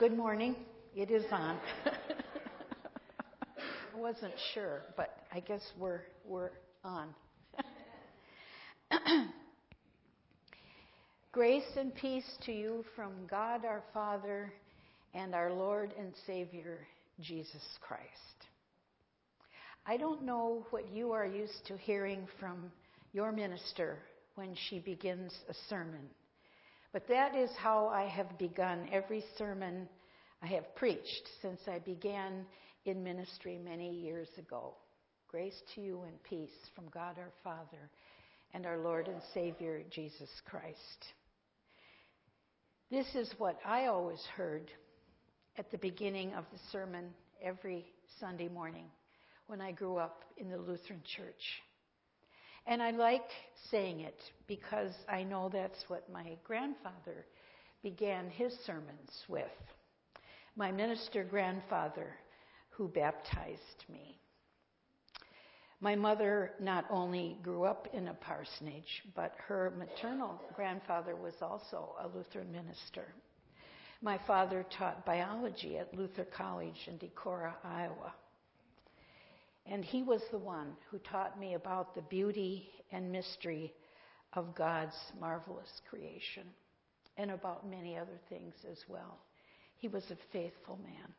Good morning. It is on. I wasn't sure, but I guess we're on. Grace and peace to you from God our Father and our Lord and Savior, Jesus Christ. I don't know what you are used to hearing from your minister when she begins a sermon, but that is how I have begun every sermon I have preached since I began in ministry many years ago. Grace to you and peace from God our Father and our Lord and Savior, Jesus Christ. This is what I always heard at the beginning of the sermon every Sunday morning when I grew up in the Lutheran Church. And I like saying it because I know that's what my grandfather began his sermons with. My minister grandfather who baptized me. My mother not only grew up in a parsonage, but her maternal grandfather was also a Lutheran minister. My father taught biology at Luther College in Decorah, Iowa. And he was the one who taught me about the beauty and mystery of God's marvelous creation and about many other things as well. He was a faithful man.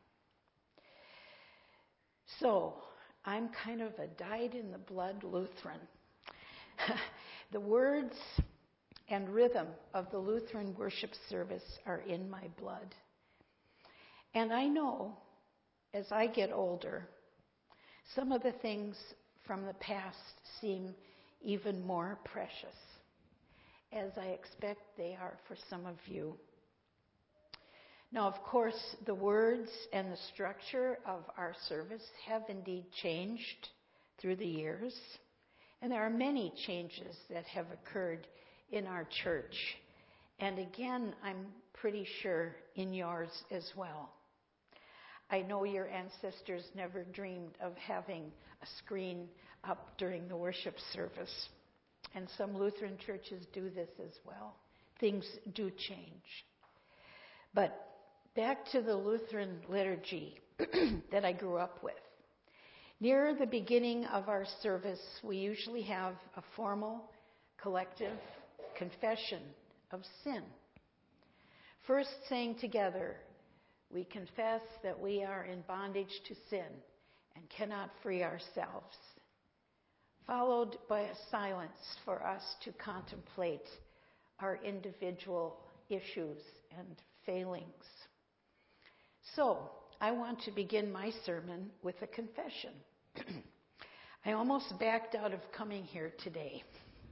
So, I'm kind of a dyed-in-the-blood Lutheran. The words and rhythm of the Lutheran worship service are in my blood. And I know, as I get older, some of the things from the past seem even more precious, as I expect they are for some of you. Now, of course, the words and the structure of our service have indeed changed through the years, and there are many changes that have occurred in our church, and again, I'm pretty sure in yours as well. I know your ancestors never dreamed of having a screen up during the worship service, and some Lutheran churches do this as well. Things do change. But back to the Lutheran liturgy that I grew up with. Near the beginning of our service, we usually have a formal, collective confession of sin. First saying together, we confess that we are in bondage to sin and cannot free ourselves, followed by a silence for us to contemplate our individual issues and failings. So, I want to begin my sermon with a confession. I almost backed out of coming here today.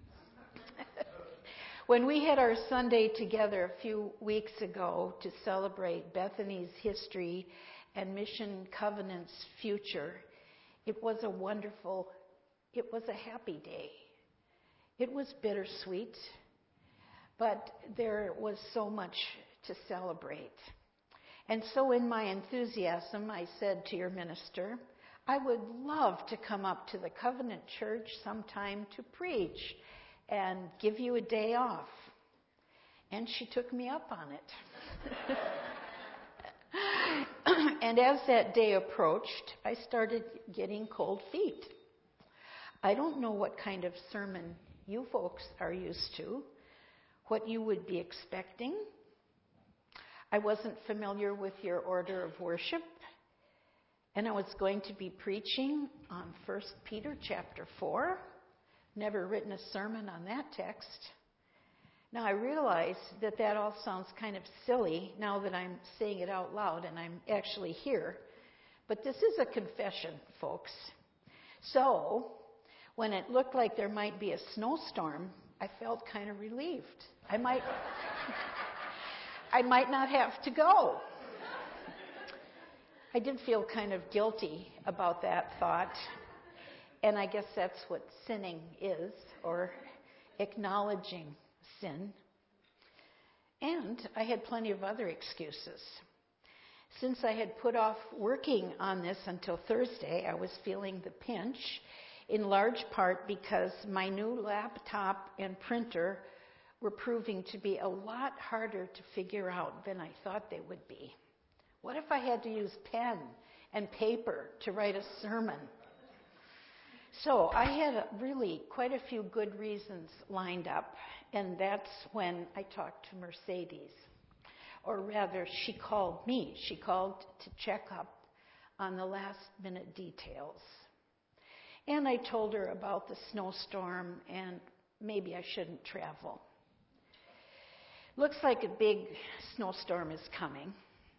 When we had our Sunday together a few weeks ago to celebrate Bethany's history and Mission Covenant's future, it was a happy day. It was bittersweet, but there was so much to celebrate. And so in my enthusiasm, I said to your minister, I would love to come up to the Covenant Church sometime to preach and give you a day off. And she took me up on it. And as that day approached, I started getting cold feet. I don't know what kind of sermon you folks are used to, what you would be expecting. I wasn't familiar with your order of worship, and I was going to be preaching on 1 Peter chapter 4. Never written a sermon on that text. Now I realize that all sounds kind of silly now that I'm saying it out loud and I'm actually here. But this is a confession, folks. So, when it looked like there might be a snowstorm, I felt kind of relieved. I might not have to go. I did feel kind of guilty about that thought. And I guess that's what sinning is, or acknowledging sin. And I had plenty of other excuses. Since I had put off working on this until Thursday, I was feeling the pinch, in large part because my new laptop and printer were proving to be a lot harder to figure out than I thought they would be. What if I had to use pen and paper to write a sermon? So I had really quite a few good reasons lined up, and that's when I talked to Mercedes. Or rather, she called me. She called to check up on the last minute details. And I told her about the snowstorm and maybe I shouldn't travel. Looks like a big snowstorm is coming.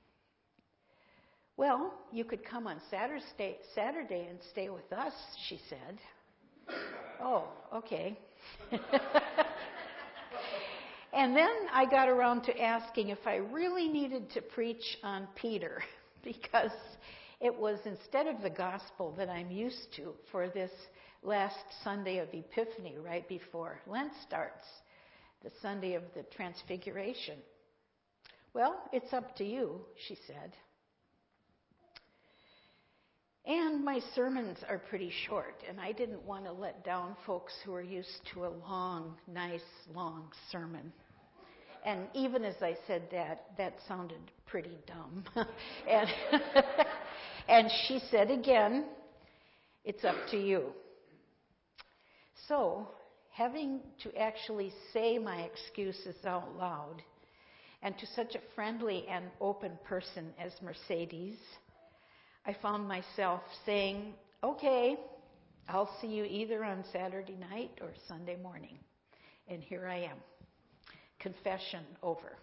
Well, you could come on Saturday and stay with us, she said. Oh, okay. And then I got around to asking if I really needed to preach on Peter, because it was instead of the gospel that I'm used to for this last Sunday of Epiphany, right before Lent starts, the Sunday of the Transfiguration. Well, it's up to you, she said. And my sermons are pretty short, and I didn't want to let down folks who are used to a long, nice, long sermon. And even as I said that sounded pretty dumb. And she said again, it's up to you. So, having to actually say my excuses out loud, and to such a friendly and open person as Mercedes, I found myself saying, okay, I'll see you either on Saturday night or Sunday morning. And here I am. Confession over.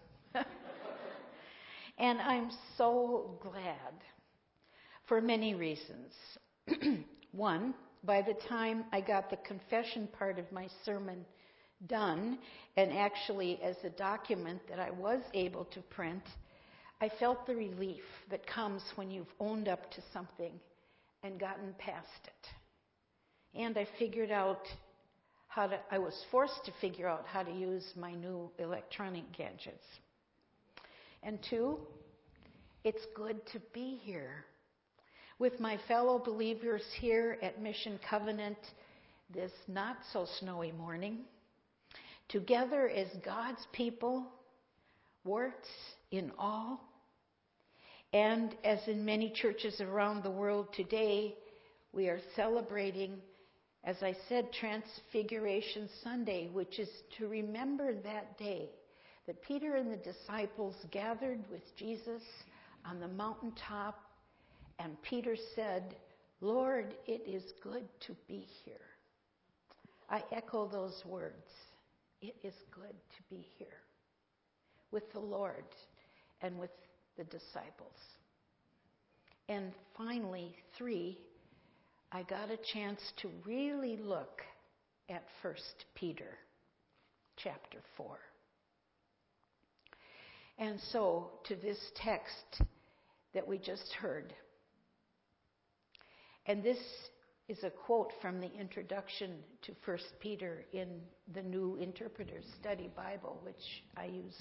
And I'm so glad for many reasons. One, by the time I got the confession part of my sermon done, and actually as a document that I was able to print, I felt the relief that comes when you've owned up to something and gotten past it. And I figured out I was forced to figure out how to use my new electronic gadgets. And two, it's good to be here with my fellow believers here at Mission Covenant this not so snowy morning, together as God's people, warts in all. And as in many churches around the world today, we are celebrating, as I said, Transfiguration Sunday, which is to remember that day that Peter and the disciples gathered with Jesus on the mountaintop, and Peter said, Lord, it is good to be here. I echo those words. It is good to be here with the Lord and with the disciples. And finally, 3, I got a chance to really look at 1 Peter chapter 4. And so, to this text that we just heard, and this is a quote from the introduction to 1 Peter in the New Interpreter's Study Bible, which I use.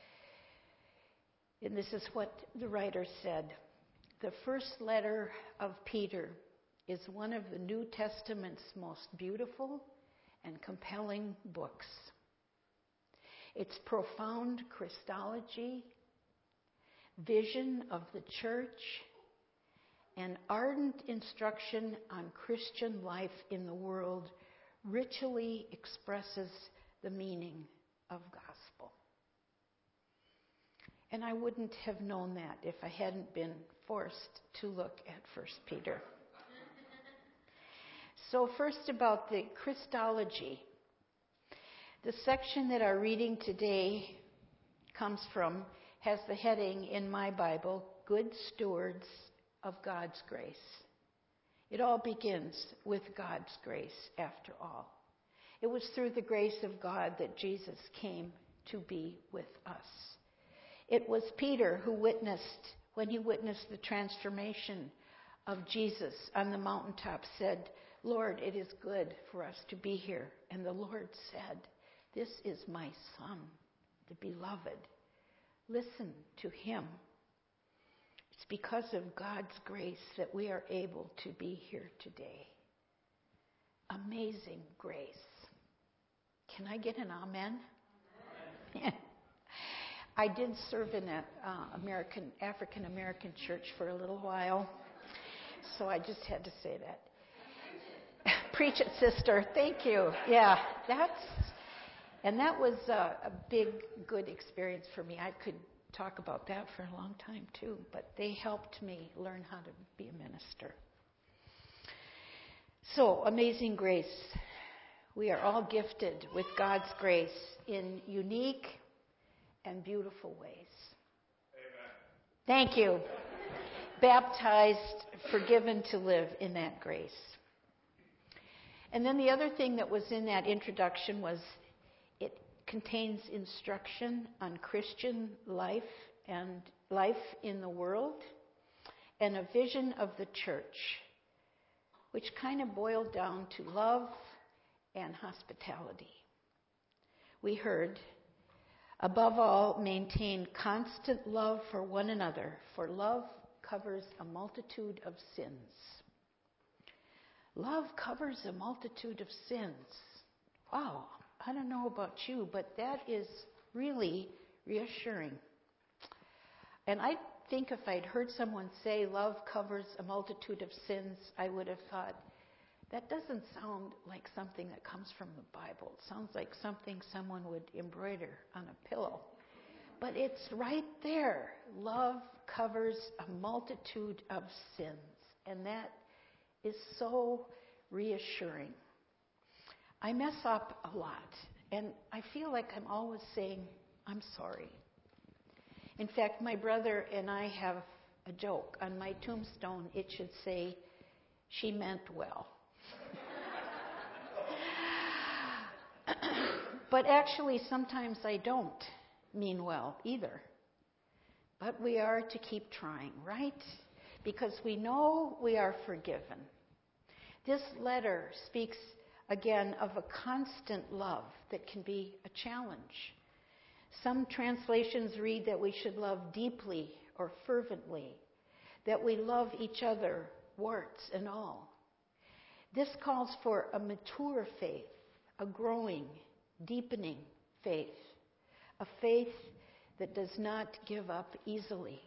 And this is what the writer said. The first letter of Peter is one of the New Testament's most beautiful and compelling books. Its profound Christology, vision of the church, and ardent instruction on Christian life in the world richly expresses the meaning of gospel. And I wouldn't have known that if I hadn't been forced to look at 1 Peter. So first about the Christology. The section that our reading today has the heading in my Bible, Good Stewards of God's Grace. It all begins with God's grace, after all. It was through the grace of God that Jesus came to be with us. It was Peter who when he witnessed the transformation of Jesus on the mountaintop, said, Lord, it is good for us to be here. And the Lord said, this is my Son, the beloved. Listen to him. It's because of God's grace that we are able to be here today. Amazing grace. Can I get an amen? I did serve in an African American church for a little while, so I just had to say that. Preach it, sister. Thank you. Yeah, that was a big, good experience for me. I could talk about that for a long time too, but they helped me learn how to be a minister. So, amazing grace. We are all gifted with God's grace in unique and beautiful ways. Amen. Thank you. Baptized, forgiven to live in that grace. And then the other thing that was in that introduction was it contains instruction on Christian life and life in the world and a vision of the church, which kind of boiled down to love and hospitality. We heard, above all, maintain constant love for one another, for love covers a multitude of sins. Love covers a multitude of sins. Wow, I don't know about you, but that is really reassuring. And I think if I'd heard someone say love covers a multitude of sins, I would have thought, that doesn't sound like something that comes from the Bible. It sounds like something someone would embroider on a pillow. But it's right there. Love covers a multitude of sins. And that is so reassuring. I mess up a lot, and I feel like I'm always saying, I'm sorry. In fact, my brother and I have a joke. On my tombstone, it should say, she meant well. But actually, sometimes I don't mean well either. But we are to keep trying, right? Because we know we are forgiven. This letter speaks again of a constant love that can be a challenge. Some translations read that we should love deeply or fervently, that we love each other, warts and all. This calls for a mature faith, a growing, deepening faith, a faith that does not give up easily.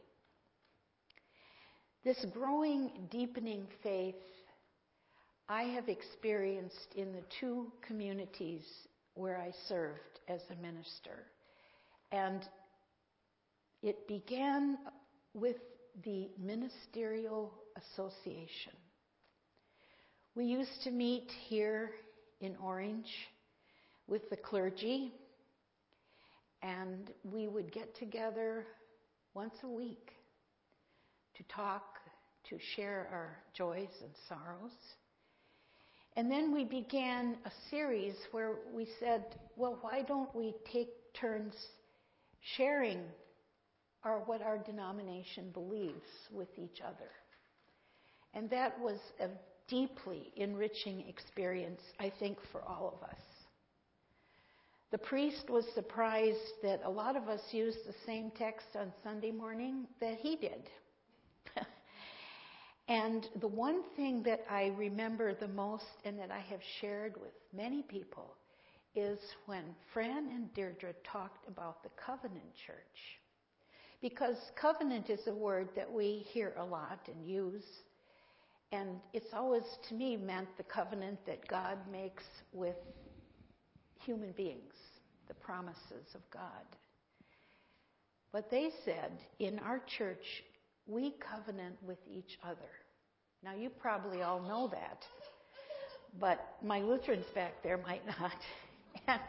This growing, deepening faith I have experienced in the two communities where I served as a minister. And it began with the Ministerial Association. We used to meet here in Orange with the clergy, and we would get together once a week to talk, to share our joys and sorrows. And then we began a series where we said, well, why don't we take turns sharing what our denomination believes with each other? And that was a deeply enriching experience, I think, for all of us. The priest was surprised that a lot of us used the same text on Sunday morning that he did. And the one thing that I remember the most and that I have shared with many people is when Fran and Deirdre talked about the covenant church. Because covenant is a word that we hear a lot and use. And it's always, to me, meant the covenant that God makes with human beings, the promises of God. But they said, in our church, we covenant with each other. Now, you probably all know that, but my Lutherans back there might not. And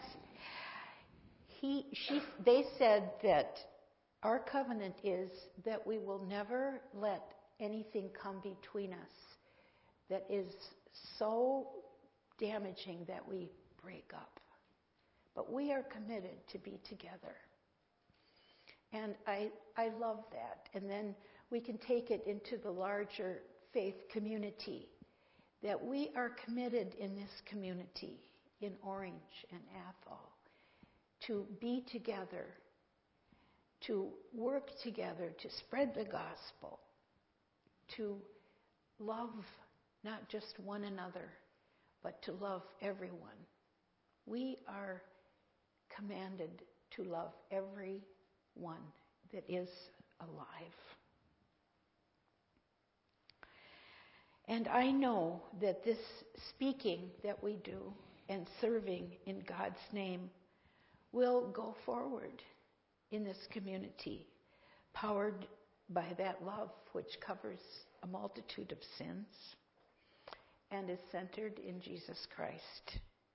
they said that our covenant is that we will never let anything come between us that is so damaging that we break up. But we are committed to be together. And I love that. And then we can take it into the larger faith community, that we are committed in this community, in Orange and Athol, to be together, to work together, to spread the gospel, to love not just one another, but to love everyone. We are commanded to love everyone. one that is alive. And I know that this speaking that we do and serving in God's name will go forward in this community, powered by that love which covers a multitude of sins and is centered in Jesus Christ.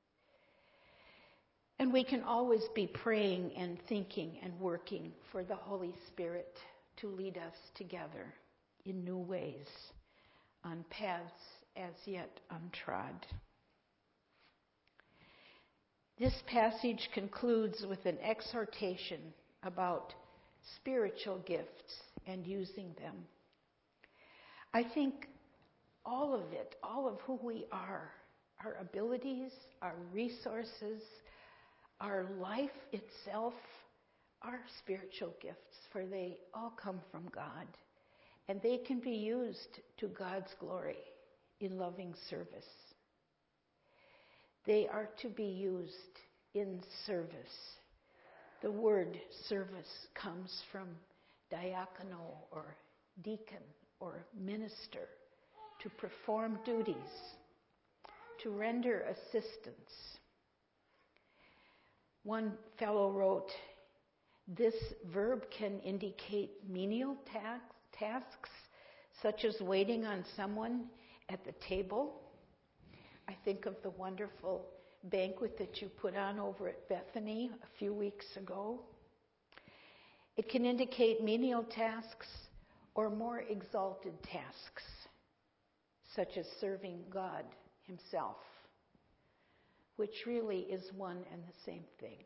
And we can always be praying and thinking and working for the Holy Spirit to lead us together in new ways on paths as yet untrod. This passage concludes with an exhortation about spiritual gifts and using them. I think all of it, all of who we are, our abilities, our resources, our life itself, are spiritual gifts, for they all come from God. And they can be used to God's glory in loving service. They are to be used in service. The word service comes from diakono or deacon or minister, to perform duties, to render assistance. One fellow wrote, this verb can indicate menial tasks, such as waiting on someone at the table. I think of the wonderful banquet that you put on over at Bethany a few weeks ago. It can indicate menial tasks or more exalted tasks, such as serving God Himself, which really is one and the same thing.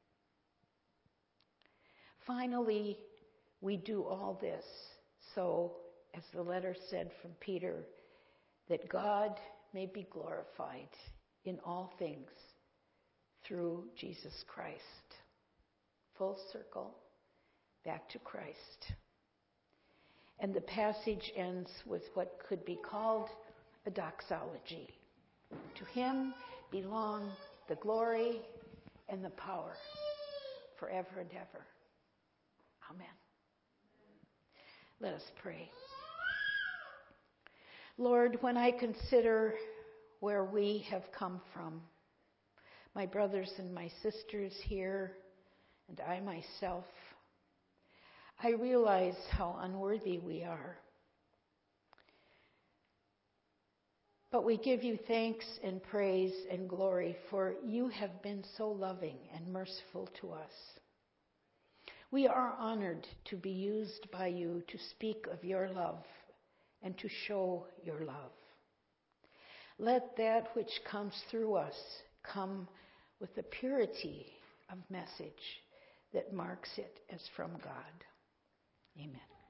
Finally, we do all this so, as the letter said from Peter, that God may be glorified in all things through Jesus Christ. Full circle, back to Christ. And the passage ends with what could be called a doxology. To Him belong the glory and the power forever and ever. Amen. Let us pray. Lord, when I consider where we have come from, my brothers and my sisters here, and I myself, I realize how unworthy we are. But we give you thanks and praise and glory, for you have been so loving and merciful to us. We are honored to be used by you to speak of your love and to show your love. Let that which comes through us come with the purity of message that marks it as from God. Amen.